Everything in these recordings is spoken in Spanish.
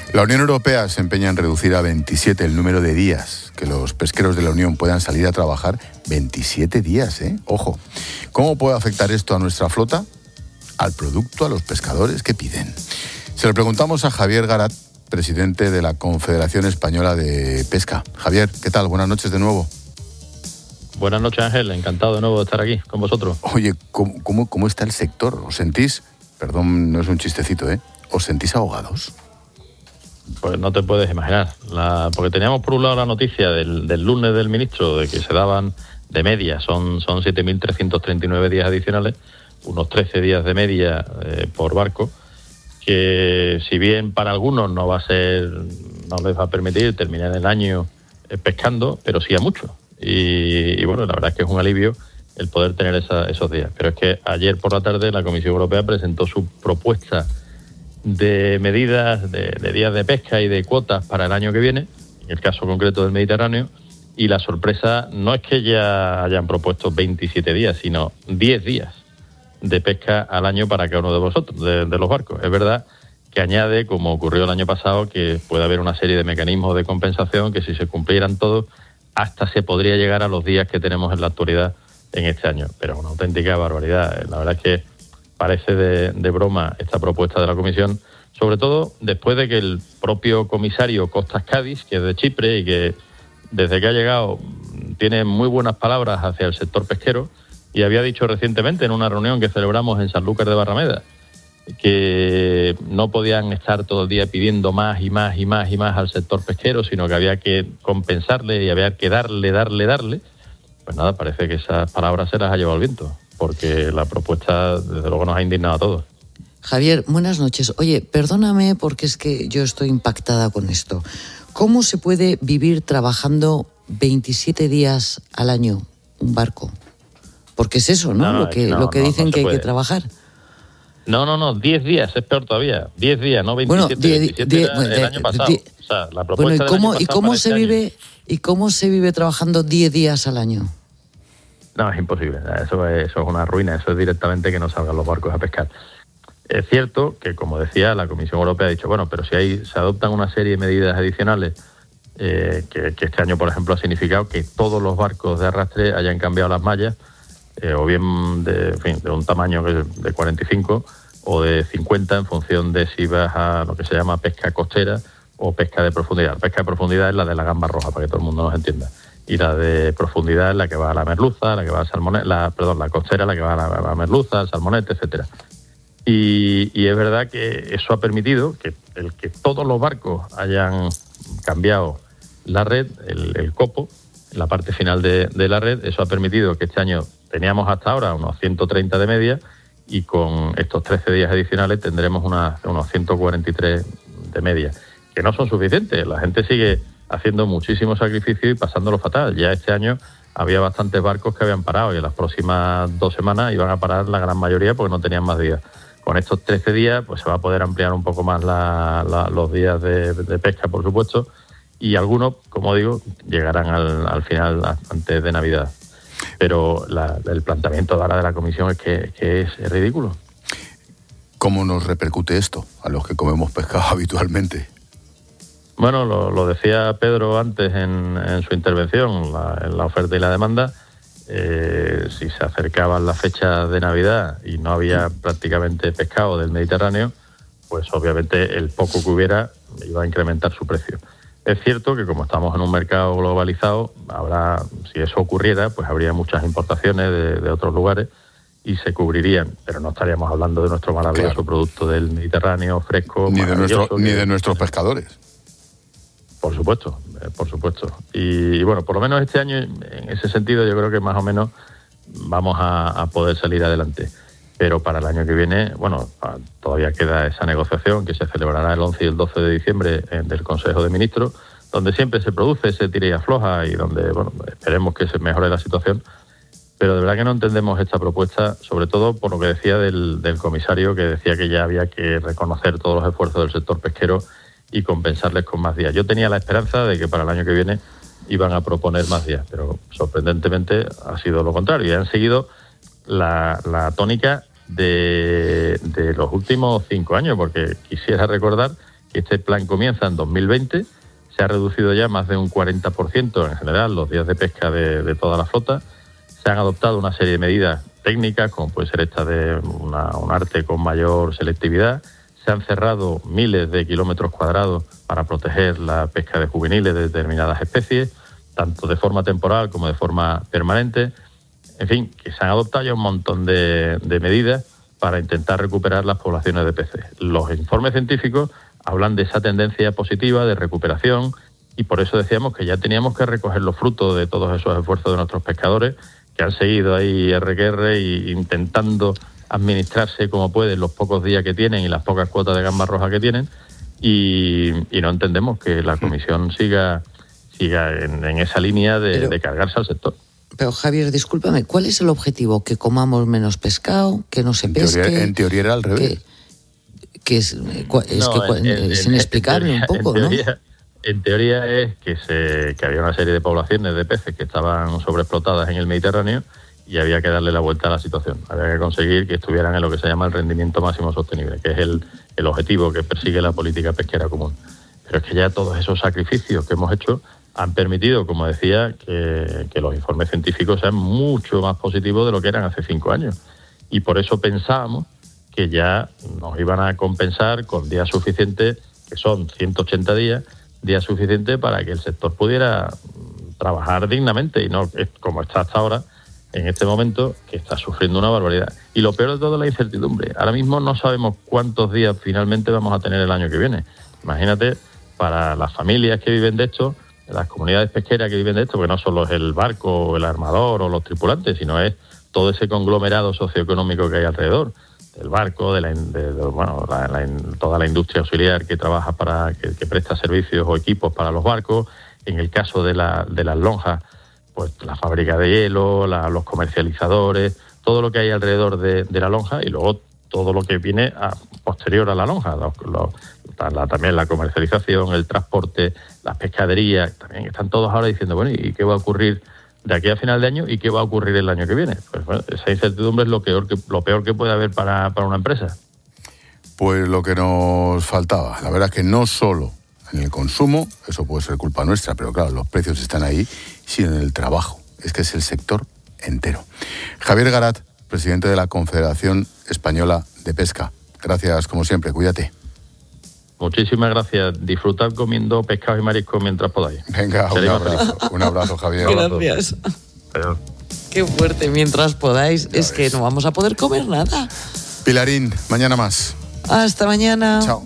La Unión Europea se empeña en reducir a 27 el número de días que los pesqueros de la Unión puedan salir a trabajar. 27 días, ¿eh? Ojo. ¿Cómo puede afectar esto a nuestra flota? Al producto, a los pescadores, ¿qué piden? Se lo preguntamos a Javier Garat, presidente de la Confederación Española de Pesca. Javier, ¿qué tal? Buenas noches de nuevo. Buenas noches, Ángel. Encantado de nuevo de estar aquí con vosotros. Oye, ¿cómo está el sector? ¿Os sentís? Perdón, no es un chistecito, ¿eh? ¿Os sentís ahogados? Pues no te puedes imaginar. Porque teníamos por un lado la noticia del lunes del ministro de que se daban de media, son 7.339 días adicionales, unos 13 días de media por barco, que si bien para algunos no les va a permitir terminar el año pescando, pero sí a muchos. Y bueno, la verdad es que es un alivio el poder tener esos días. Pero es que ayer por la tarde la Comisión Europea presentó su propuesta de medidas de días de pesca y de cuotas para el año que viene, en el caso concreto del Mediterráneo, y la sorpresa no es que ya hayan propuesto 27 días, sino 10 días de pesca al año para cada uno de vosotros, de los barcos. Es verdad que añade, como ocurrió el año pasado, que puede haber una serie de mecanismos de compensación que si se cumplieran todos, hasta se podría llegar a los días que tenemos en la actualidad en este año. Pero una auténtica barbaridad. La verdad es que parece de broma esta propuesta de la Comisión, sobre todo después de que el propio comisario Costas Cádiz, que es de Chipre y que desde que ha llegado tiene muy buenas palabras hacia el sector pesquero, y había dicho recientemente en una reunión que celebramos en Sanlúcar de Barrameda que no podían estar todo el día pidiendo más y más y más y más al sector pesquero, sino que había que compensarle y había que darle. Pues nada, parece que esas palabras se las ha llevado el viento, porque la propuesta desde luego nos ha indignado a todos. Javier, buenas noches. Oye, perdóname porque es que yo estoy impactada con esto. ¿Cómo se puede vivir trabajando 27 días al año un barco? Porque es eso, ¿no? Lo que dicen que hay que trabajar. No, 10 días, es peor todavía. 10 días, no 27. Bueno, 27 el año pasado. O sea, la propuesta ¿y cómo se vive trabajando 10 días al año? No, es imposible. Eso es una ruina. Eso es directamente que no salgan los barcos a pescar. Es cierto que, como decía, la Comisión Europea ha dicho, bueno, pero si se adoptan una serie de medidas adicionales, que este año, por ejemplo, ha significado que todos los barcos de arrastre hayan cambiado las mallas, o bien de un tamaño de 45 o de 50, en función de si vas a lo que se llama pesca costera o pesca de profundidad. La pesca de profundidad es la de la gamba roja, para que todo el mundo nos entienda. Y la de profundidad es la que va a la merluza, la que va al salmonete, la costera la que va a la merluza, al salmonete, etcétera. Y es verdad que eso ha permitido que todos los barcos hayan cambiado la red, el copo, la parte final de la red. Eso ha permitido que este año teníamos hasta ahora unos 130 de media, y con estos 13 días adicionales tendremos unos 143 de media, que no son suficientes. La gente sigue haciendo muchísimo sacrificio y pasándolo fatal. Ya este año había bastantes barcos que habían parado, y en las próximas 2 semanas iban a parar la gran mayoría porque no tenían más días. Con estos 13 días pues se va a poder ampliar un poco más los días de pesca, por supuesto, y algunos, como digo, llegarán al final, antes de Navidad. Pero el planteamiento de ahora de la Comisión es que es ridículo. ¿Cómo nos repercute esto a los que comemos pescado habitualmente? Bueno, lo decía Pedro antes en su intervención, en la oferta y la demanda. Si se acercaban las fechas de Navidad y no había prácticamente pescado del Mediterráneo, pues obviamente el poco que hubiera iba a incrementar su precio. Es cierto que como estamos en un mercado globalizado, si eso ocurriera, pues habría muchas importaciones de otros lugares y se cubrirían, pero no estaríamos hablando de nuestro maravilloso producto del Mediterráneo fresco. Ni de nuestros pescadores. Por supuesto. Y bueno, por lo menos este año, en ese sentido, yo creo que más o menos vamos a poder salir adelante. Pero para el año que viene, bueno, todavía queda esa negociación que se celebrará el 11 y el 12 de diciembre del Consejo de Ministros, donde siempre se produce ese tira y afloja y donde, bueno, esperemos que se mejore la situación. Pero de verdad que no entendemos esta propuesta, sobre todo por lo que decía del comisario, que decía que ya había que reconocer todos los esfuerzos del sector pesquero y compensarles con más días. Yo tenía la esperanza de que para el año que viene iban a proponer más días, pero sorprendentemente ha sido lo contrario. Y han seguido la tónica de los últimos 5 años, porque quisiera recordar Este plan comienza en 2020, se ha reducido ya más de un 40% en general los días de pesca de toda la flota. Se han adoptado una serie de medidas técnicas, como puede ser esta de un arte con mayor selectividad. Se han cerrado miles de kilómetros cuadrados para proteger la pesca de juveniles de determinadas especies, tanto de forma temporal como de forma permanente. En fin, que se han adoptado ya un montón de medidas para intentar recuperar las poblaciones de peces. Los informes científicos hablan de esa tendencia positiva de recuperación y por eso decíamos que ya teníamos que recoger los frutos de todos esos esfuerzos de nuestros pescadores, que han seguido ahí RQR y intentando administrarse como pueden los pocos días que tienen y las pocas cuotas de gamba roja que tienen, y no entendemos que la Comisión siga en esa línea de cargarse al sector. Pero Javier, discúlpame, ¿cuál es el objetivo? ¿Que comamos menos pescado? ¿Que no se pesque? En teoría era al revés. Es inexplicable un poco, ¿no? En teoría es que había una serie de poblaciones de peces que estaban sobreexplotadas en el Mediterráneo y había que darle la vuelta a la situación. Había que conseguir que estuvieran en lo que se llama el rendimiento máximo sostenible, que es el objetivo que persigue la política pesquera común. Pero es que ya todos esos sacrificios que hemos hecho han permitido, como decía, que los informes científicos sean mucho más positivos de lo que eran hace 5 años. Y por eso pensábamos que ya nos iban a compensar con días suficientes, que son 180 días suficientes para que el sector pudiera trabajar dignamente y no como está hasta ahora, en este momento, que está sufriendo una barbaridad. Y lo peor de todo es la incertidumbre. Ahora mismo no sabemos cuántos días finalmente vamos a tener el año que viene. Imagínate, para las familias que viven de esto, las comunidades pesqueras que viven de esto, porque no solo es el barco, el armador o los tripulantes, sino es todo ese conglomerado socioeconómico que hay alrededor del barco, toda la industria auxiliar que trabaja que presta servicios o equipos para los barcos. En el caso de las lonjas, pues la fábrica de hielo, los comercializadores, todo lo que hay alrededor de la lonja, y luego todo lo que viene posterior a la lonja, también la comercialización, el transporte, las pescaderías, también están todos ahora diciendo, bueno, ¿y qué va a ocurrir de aquí a final de año y qué va a ocurrir el año que viene? Pues bueno, esa incertidumbre es lo peor que puede haber para una empresa. Pues lo que nos faltaba. La verdad es que no solo en el consumo, eso puede ser culpa nuestra, pero claro, los precios están ahí, sino en el trabajo. Es que es el sector entero. Javier Garat, presidente de la Confederación Española de Pesca. Gracias, como siempre, cuídate. Muchísimas gracias. Disfrutad comiendo pescado y marisco mientras podáis. Venga, un abrazo, Javier. Gracias. Adiós. Qué fuerte, mientras podáis. Ya es ves. Que no vamos a poder comer nada. Pilarín, mañana más. Hasta mañana. Chao.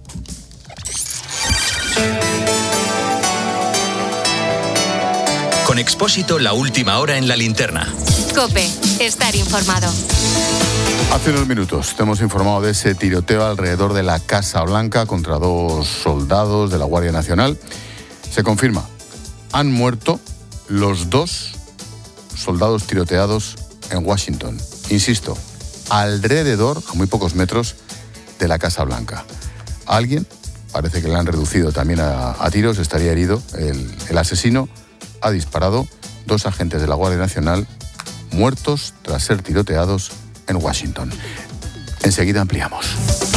Con Expósito, la última hora en la linterna. COPE, estar informado. Hace unos minutos te hemos informado de ese tiroteo alrededor de la Casa Blanca contra 2 soldados de la Guardia Nacional. Se confirma, han muerto los 2 soldados tiroteados en Washington. Insisto, alrededor, a muy pocos metros, de la Casa Blanca. Alguien, parece que le han reducido también a tiros, estaría herido. El asesino ha disparado. 2 agentes de la Guardia Nacional muertos tras ser tiroteados en Washington. Enseguida ampliamos.